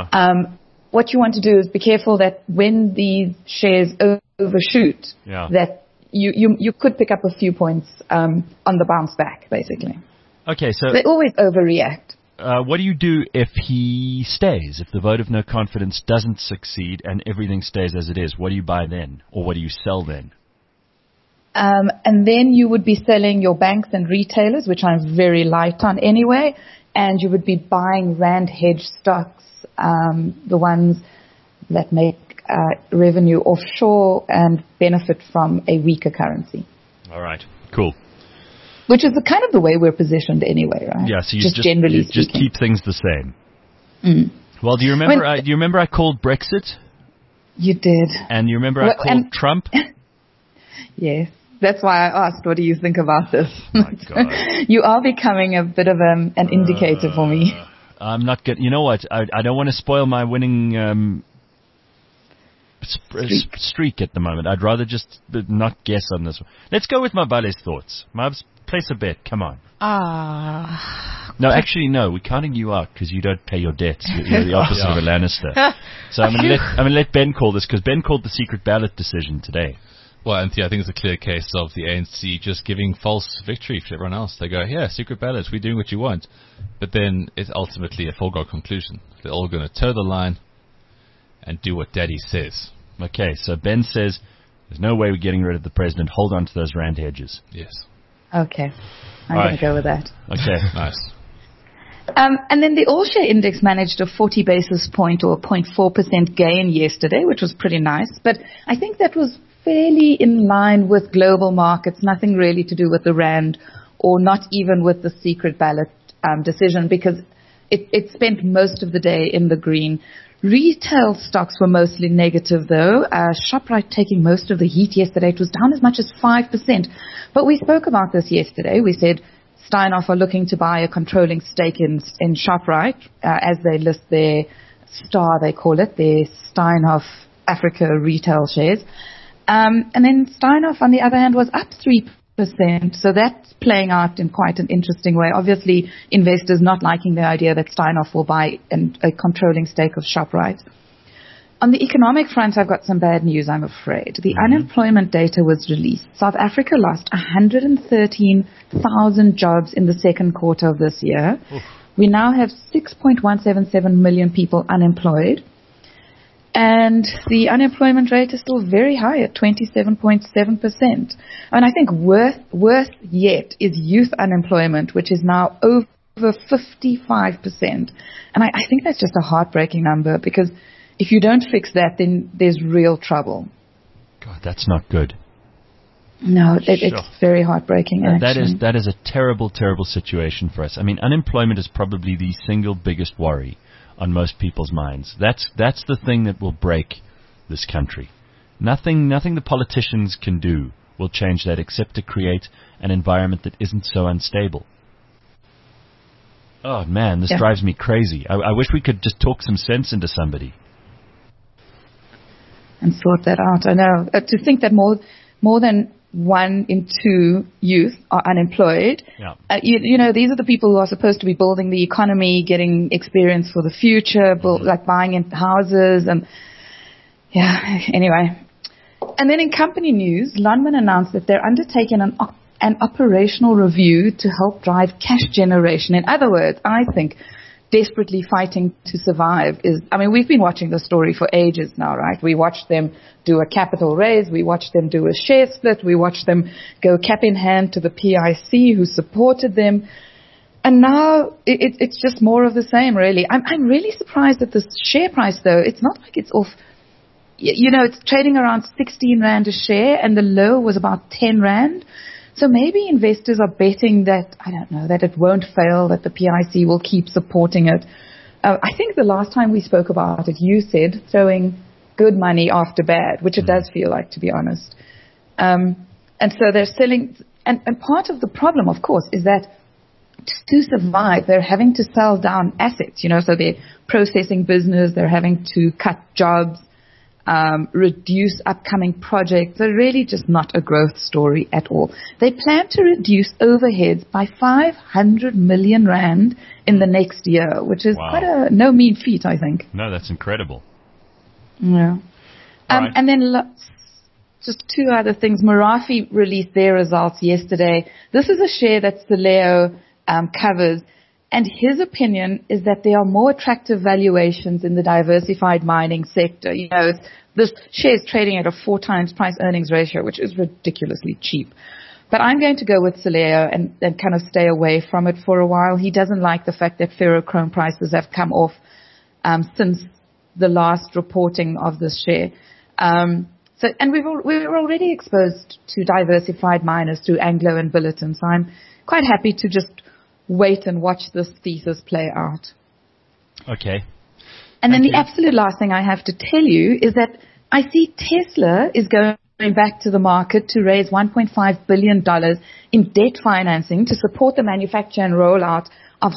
what you want to do is be careful that when these shares overshoot, that you could pick up a few points on the bounce back, basically. Okay, so they always overreact. What do you do if he stays? If the vote of no confidence doesn't succeed and everything stays as it is, what do you buy then? Or what do you sell then? And then you would be selling your banks and retailers, which I'm very light on anyway, and you would be buying rand hedge stocks, the ones that make revenue offshore and benefit from a weaker currency. All right, cool. Which is kind of the way we're positioned anyway, right? Yeah, so you just keep things the same. Well, do you remember I called Brexit? You did. And you remember I called Trump? Yes. That's why I asked, what do you think about this? Oh my God. You are becoming a bit of an indicator for me. I'm not good. You know what? I don't want to spoil my winning streak at the moment. I'd rather just not guess on this one. Let's go with Mabale's thoughts. Mabs, place a bet. Come on. No, actually, no. We're counting you out because you don't pay your debts. You're the opposite of a Lannister. So I'm going to let Ben call this because Ben called the secret ballot decision today. Well, Anthony, I think it's a clear case of the ANC just giving false victory to everyone else. They go, yeah, secret ballots, we're doing what you want. But then it's ultimately a foregone conclusion. They're all going to toe the line and do what Daddy says. Okay, so Ben says, there's no way we're getting rid of the president. Hold on to those rand hedges. Yes. Okay. I'm going to go with that. Okay. Nice. And then the all-share index managed a 40 basis point or 0.4% gain yesterday, which was pretty nice. But I think that was fairly in line with global markets, nothing really to do with the rand or not even with the secret ballot decision because it spent most of the day in the green. Retail stocks were mostly negative though. Shoprite taking most of the heat yesterday. It was down as much as 5%. But we spoke about this yesterday. We said Steinhoff are looking to buy a controlling stake in Shoprite as they list their STAR, they call it, their Steinhoff Africa retail shares. And then Steinhoff, on the other hand, was up 3%. So that's playing out in quite an interesting way. Obviously, investors not liking the idea that Steinhoff will buy a controlling stake of Shoprite. On the economic front, I've got some bad news, I'm afraid. The unemployment data was released. South Africa lost 113,000 jobs in the second quarter of this year. Oof. We now have 6.177 million people unemployed. And the unemployment rate is still very high at 27.7%. And I think worse yet is youth unemployment, which is now over 55%. And I think that's just a heartbreaking number because if you don't fix that, then there's real trouble. God, that's not good. No, it's very heartbreaking, actually. That is a terrible, terrible situation for us. I mean, unemployment is probably the single biggest worry on most people's minds. That's the thing that will break this country. Nothing the politicians can do will change that except to create an environment that isn't so unstable. Oh, man, this drives me crazy. I wish we could just talk some sense into somebody. And sort that out. I know. To think that more than 1 in 2 youth are unemployed. Yeah. You know, these are the people who are supposed to be building the economy, getting experience for the future, like buying in houses and anyway. And then in company news, Lonmin announced that they're undertaking an operational review to help drive cash generation. In other words, I think desperately fighting to survive we've been watching the story for ages now, right? We watched them do a capital raise. We watched them do a share split. We watched them go cap in hand to the PIC who supported them. And now it's just more of the same, really. I'm really surprised at the share price, though. It's not like it's off. You know, it's trading around 16 Rand a share and the low was about 10 Rand. So maybe investors are betting that, I don't know, that it won't fail, that the PIC will keep supporting it. I think the last time we spoke about it, you said throwing good money after bad, which it does feel like, to be honest. And so they're selling. And part of the problem, of course, is that to survive, they're having to sell down assets, you know, so they're processing business, they're having to cut jobs. Reduce upcoming projects. They're really just not a growth story at all. They plan to reduce overheads by 500 million Rand in the next year, which is quite no mean feat, I think. No, that's incredible. Yeah. Right. And then just 2 other things. Merafi released their results yesterday. This is a share that Saleo covers. And his opinion is that there are more attractive valuations in the diversified mining sector. You know, this share is trading at a 4 times price-earnings ratio, which is ridiculously cheap. But I'm going to go with Saleo and kind of stay away from it for a while. He doesn't like the fact that ferrochrome prices have come off since the last reporting of this share. And we're already exposed to diversified miners through Anglo and Billiton. So I'm quite happy to just wait and watch this thesis play out. Okay. And then the absolute last thing I have to tell you is that I see Tesla is going back to the market to raise $1.5 billion in debt financing to support the manufacture and rollout of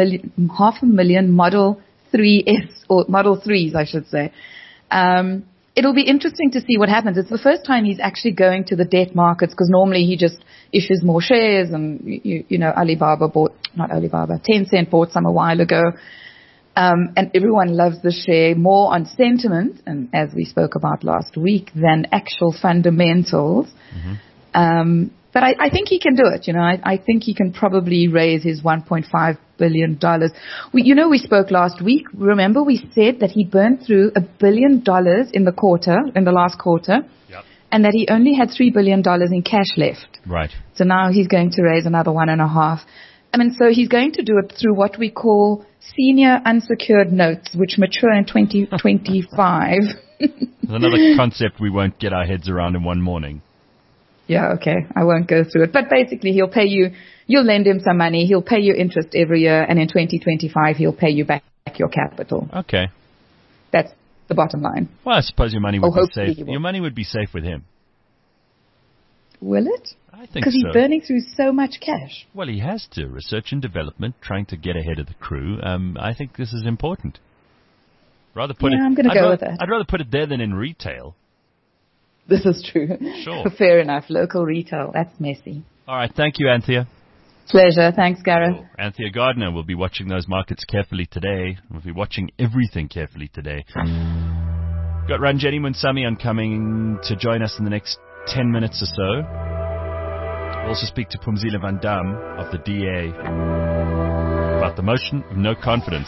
500,000 Model 3S, or Model 3s, I should say. it'll be interesting to see what happens. It's the first time he's actually going to the debt markets, because normally he just issues more shares, and you know, Tencent bought some a while ago. And everyone loves the share more on sentiment, and as we spoke about last week, than actual fundamentals. Mm-hmm. But I think he can do it. You know, I think he can probably raise his $1.5 billion. We spoke last week. Remember, we said that he burned through $1 billion in the last quarter, yep. And that he only had $3 billion in cash left. Right. So now he's going to raise another $1.5 billion. I mean, so he's going to do it through what we call senior unsecured notes, which mature in 2025. Another concept we won't get our heads around in one morning. Yeah, okay. I won't go through it. But basically, you'll lend him some money, he'll pay you interest every year, and in 2025, he'll pay you back your capital. Okay. That's the bottom line. Well, I suppose your money would be safe. Your money would be safe with him. Will it? I think so. Because he's burning through so much cash. Well, he has to. Research and development, trying to get ahead of the crew. I think this is important. I'm going to go with that. I'd rather put it there than in retail. This is true. Sure. Fair enough. Local retail. That's messy. All right. Thank you, Anthea. Pleasure. Thanks, Gareth. Cool. Anthea Gardner will be watching those markets carefully today. We'll be watching everything carefully today. Got Ranjeni Munsami coming to join us in the next 10 minutes or so. We'll also speak to Phumzile Van Dam of the DA about the motion of no confidence.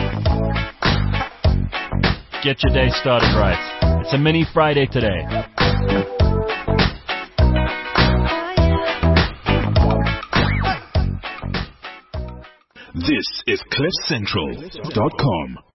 Get your day started right. It's a mini Friday today. This is CliffCentral.com.